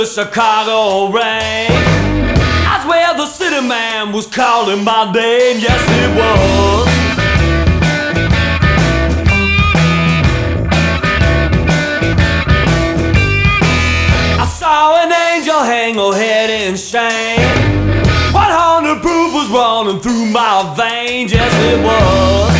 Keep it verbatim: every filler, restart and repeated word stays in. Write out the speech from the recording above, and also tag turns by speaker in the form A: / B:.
A: the Chicago rain. I swear the city man was calling my name. Yes, it was. I saw an angel hang her head in shame. One hundred proof was running through my veins. Yes, it was.